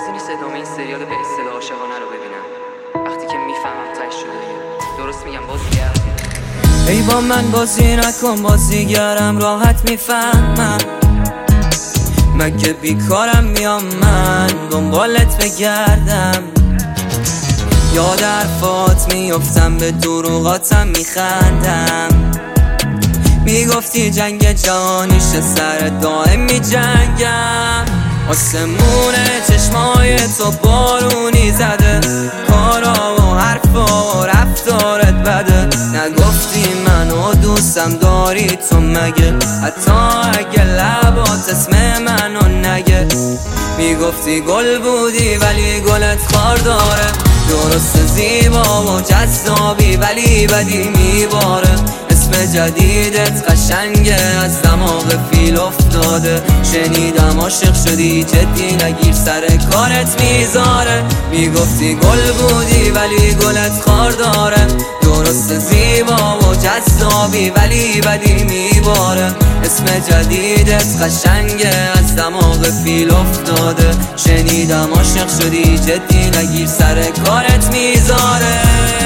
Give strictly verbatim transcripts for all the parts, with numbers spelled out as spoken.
کسی نیست ادامه این سریال به اصطلاح عاشقانه رو ببینم. وقتی که میفهمم تش شده. درست میگم بازیگر. ای با من بازی نکن، بازیگرم راحت میفهمم. مگه بیکارم میام من دنبالت بگردم، یاد حرفات میفتم به دروغاتم میخندم. میگفتی جنگ جهانیش سر دائم میجنگم. آسمون چشمای تو بارونی زده، کارا و حرفا و رفتارت بده. نگفتی منو دوستم داری تو مگه، حتی اگه لبات اسم منو نگه. میگفتی گل بودی ولی گلت خار داره، درست زیبا و جذابی ولی بدی میباره. اسم جدیدت قشنگه از دماغ فیل افتاده. شنیدم عاشق شدی جدی نگیر سر کارت میذاره. میگفتی گل بودی ولی گلت خار داره، درست زیبا و جذابی ولی بدی میباره. اسم جدیدت قشنگه از دماغ فیل افتاده. شنیدم عاشق شدی جدی نگیر سر کارت میذاره.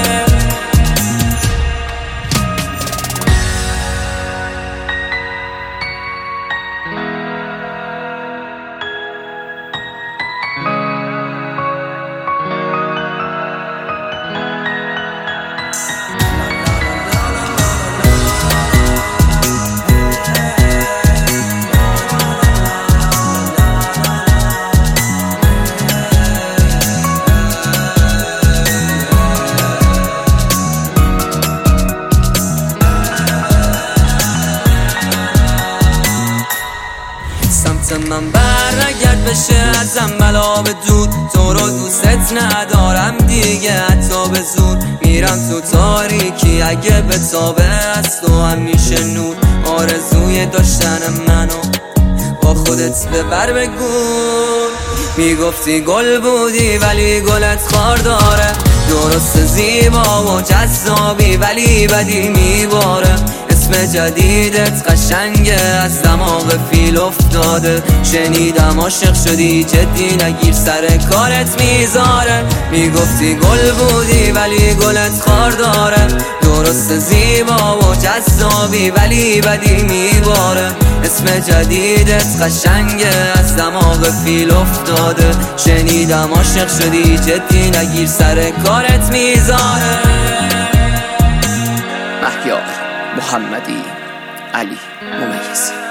من برنگرد بشه ازم بلا به دود. تو رو دوست ندارم دیگه حتی به زور. میرم تو تاریکی اگه به تابه از تو همیشه نور. آرزوی داشتن منو با خودت ببر بگو. میگفتی گل بودی ولی گلت خار داره، درست زیبا و جذابی ولی بدی میباره. اسم جدیدت قشنگه از دماغ فیل افتاده. شنیدم عاشق شدی جدی نگیر سر کارت میذاره. میگفتی گل بودی ولی گلت خار داره، درست زیبا و جذابی ولی بدی میباره. اسم جدیدت قشنگه از دماغ فیل افتاده. شنیدم عاشق شدی جدی نگیر سر کارت میذاره. مهیار محمدی، علی ممیزی.